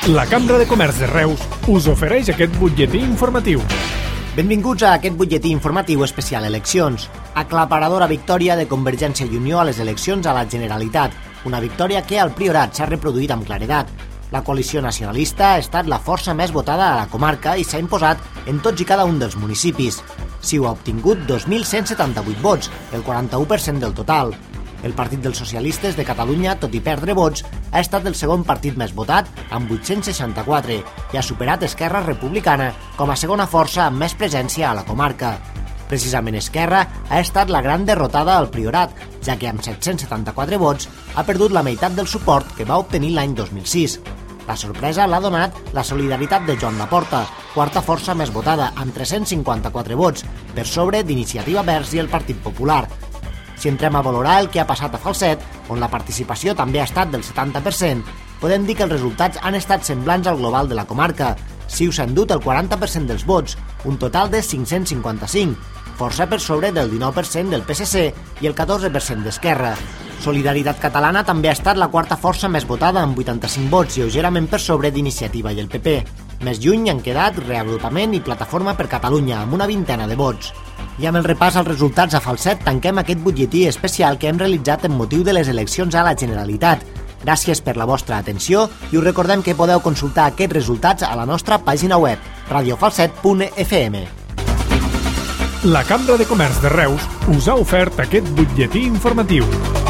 La Cambra de Comerç de Reus us ofereix aquest butlletí informatiu. Benvinguts a aquest butlletí informatiu especial eleccions. Aclaparadora victòria de Convergència i Unió a les eleccions a la Generalitat. Una victòria que al Priorat s'ha reproduït amb claredat. La coalició nacionalista ha estat la força més votada a la comarca i s'ha imposat en tots i cada un dels municipis. CiU ha obtingut 2.178 vots, el 41% del total. El Partit dels Socialistes de Catalunya, tot i perdre vots, ha estat el segon partit més votat, amb 864, i ha superat Esquerra Republicana com a segona força amb més presència a la comarca. Precisament Esquerra ha estat la gran derrotada al Priorat, ja que amb 774 vots ha perdut la meitat del suport que va obtenir l'any 2006. La sorpresa l'ha donat la solidaritat de Joan Laporta, quarta força més votada, amb 354 vots, per sobre d'Iniciativa Verds i el Partit Popular. Si entrem a valorar el que ha passat a Falset, on la participació també ha estat del 70%, podem dir que els resultats han estat semblants al global de la comarca. CiU s'ha endut el 40% dels vots, un total de 555, força per sobre del 19% del PSC i el 14% d'Esquerra. Solidaritat Catalana també ha estat la quarta força més votada amb 85 vots, lleugerament per sobre d'Iniciativa i el PP. Més lluny han quedat Reagrupament i Plataforma per Catalunya, amb una vintena de vots. I amb el repàs als resultats a Falset tanquem aquest butlletí especial que hem realitzat en motiu de les eleccions a la Generalitat. Gràcies per la vostra atenció i us recordem que podeu consultar aquests resultats a la nostra pàgina web, radiofalset.fm. La Cambra de Comerç de Reus us ha ofert aquest butlletí informatiu.